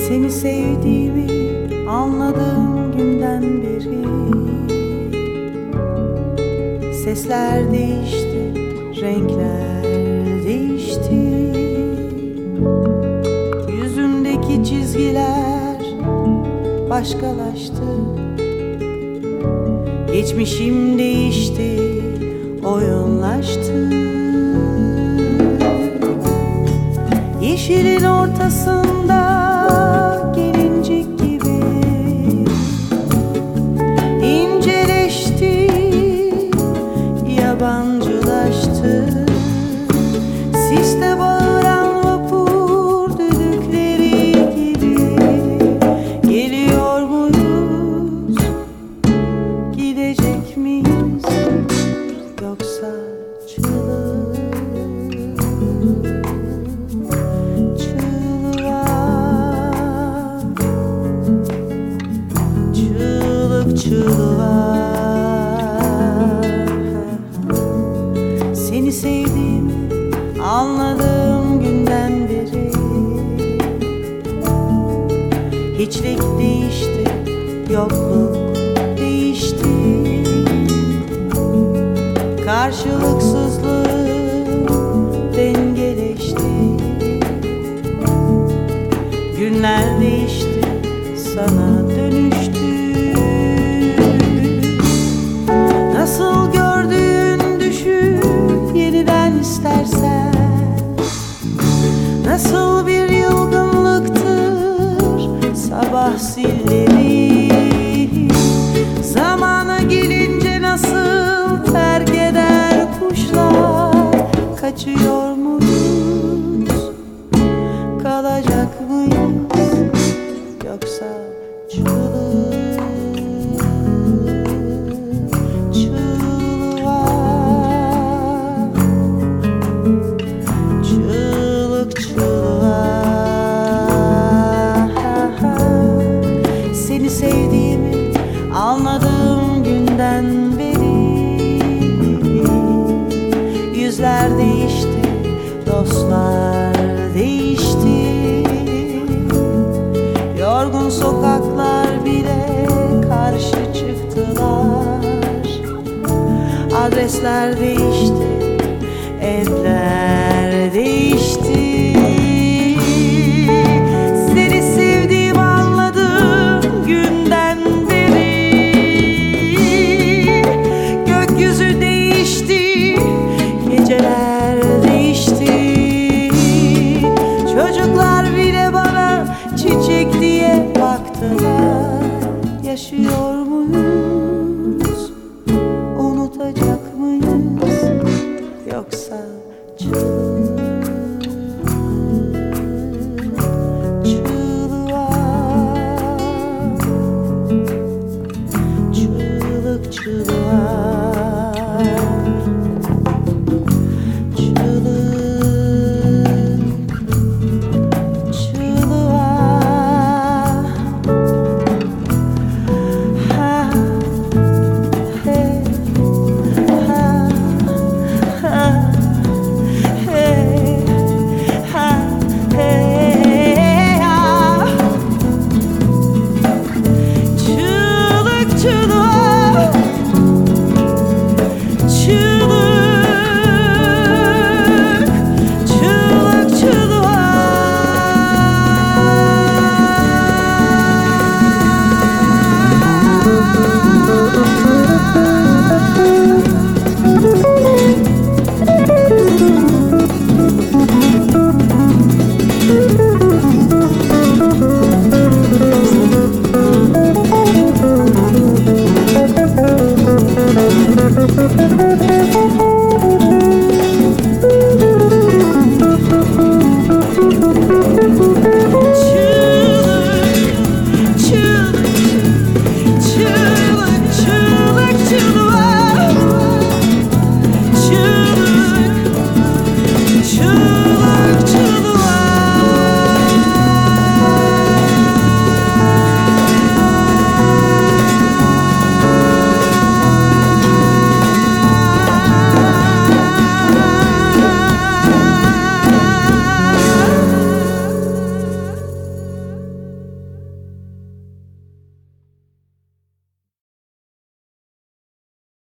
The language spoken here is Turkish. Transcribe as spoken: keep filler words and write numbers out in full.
Seni sevdiğimi anladığım günden beri sesler değişti, renkler değişti. Yüzümdeki çizgiler başkalaştı. Geçmişim değişti, oyunlaştı. Yeşilin ortasında gelincik gibi inceleşti, yabancılaştı. Siste bağıran vapur düdükleri gibi geliyor muyuz, gidecek miyiz, yoksa çığlık çığlığa. Seni sevdiğimi anladığım günden beri hiçlik değişti, yokluk değişti. Karşılıksızlık dengeleşti. Günler değişti, sana dönüştü. Nasıl gördüğün düşün yeniden istersen. Nasıl bir yılgınlıktır sabah silleri. Zamana gelince nasıl terk eder kuşlar. Kaçıyor muyuz, kalacak mıyız, yoksa çığlık sevdiğimi anladığım günden beri yüzler değişti, dostlar değişti. Yorgun sokaklar bile karşı çıktılar. Adresler değişti, evler değişti. Çocuklar bile bana çiçek diye baktılar. Yaşıyor